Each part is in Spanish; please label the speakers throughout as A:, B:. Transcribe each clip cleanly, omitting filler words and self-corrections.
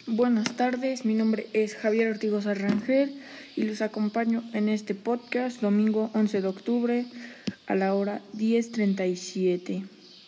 A: Buenas tardes, mi nombre es Javier Ortigosa Rangel y los acompaño en este podcast domingo 11 de octubre a la hora 10:37.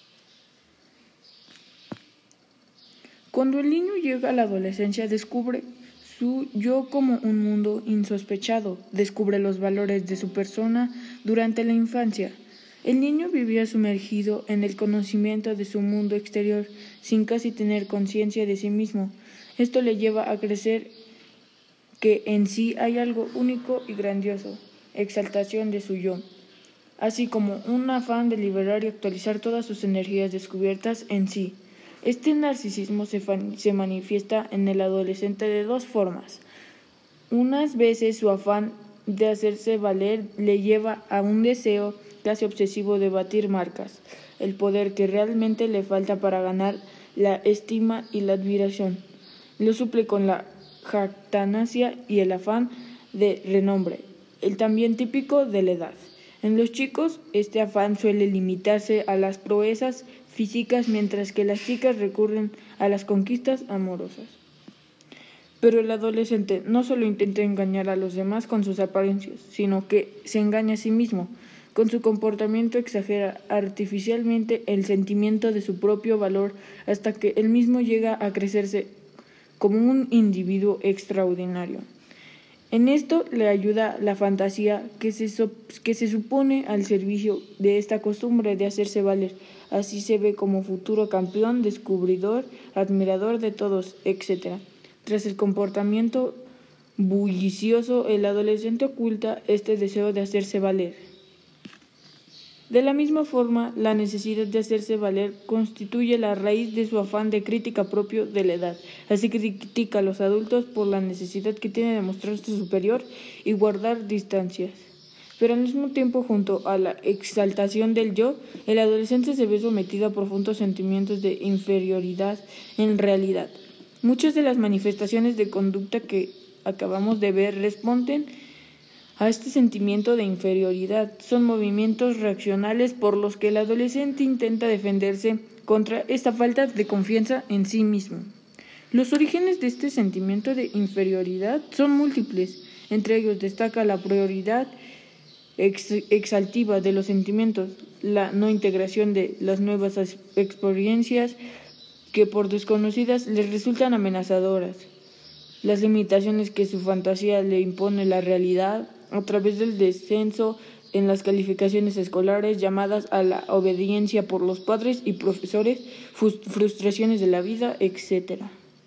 A: Cuando el niño llega a la adolescencia descubre su yo como un mundo insospechado, descubre los valores de su persona durante la infancia. El niño vivía sumergido en el conocimiento de su mundo exterior sin casi tener conciencia de sí mismo. Esto le lleva a creer que en sí hay algo único y grandioso, exaltación de su yo, así como un afán de liberar y actualizar todas sus energías descubiertas en sí. Este narcisismo se manifiesta en el adolescente de dos formas. Unas veces su afán de hacerse valer le lleva a un deseo casi obsesivo de batir marcas, el poder que realmente le falta para ganar la estima y la admiración. Lo suple con la jactancia y el afán de renombre, el también típico de la edad. En los chicos, este afán suele limitarse a las proezas físicas, mientras que las chicas recurren a las conquistas amorosas. Pero el adolescente no solo intenta engañar a los demás con sus apariencias, sino que se engaña a sí mismo. Con su comportamiento exagera artificialmente el sentimiento de su propio valor hasta que él mismo llega a crecerse como un individuo extraordinario. En esto le ayuda la fantasía que se supone al servicio de esta costumbre de hacerse valer. Así se ve como futuro campeón, descubridor, admirador de todos, etc. Tras el comportamiento bullicioso, el adolescente oculta este deseo de hacerse valer. De la misma forma, la necesidad de hacerse valer constituye la raíz de su afán de crítica propio de la edad. Así que critica a los adultos por la necesidad que tienen de mostrarse superior y guardar distancias. Pero al mismo tiempo, junto a la exaltación del yo, el adolescente se ve sometido a profundos sentimientos de inferioridad en realidad. Muchas de las manifestaciones de conducta que acabamos de ver responden a este sentimiento de inferioridad. Son movimientos reaccionales por los que el adolescente intenta defenderse contra esta falta de confianza en sí mismo. Los orígenes de este sentimiento de inferioridad son múltiples. Entre ellos destaca la prioridad exaltiva de los sentimientos, la no integración de las nuevas experiencias que por desconocidas les resultan amenazadoras, las limitaciones que su fantasía le impone la realidad, a través del descenso en las calificaciones escolares, llamadas a la obediencia por los padres y profesores, frustraciones de la vida, etc.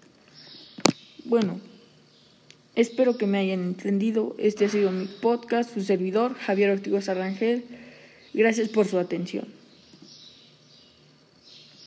A: Bueno, espero que me hayan entendido. Este ha sido mi podcast, su servidor, Javier Ortigosa Rangel. Gracias por su atención.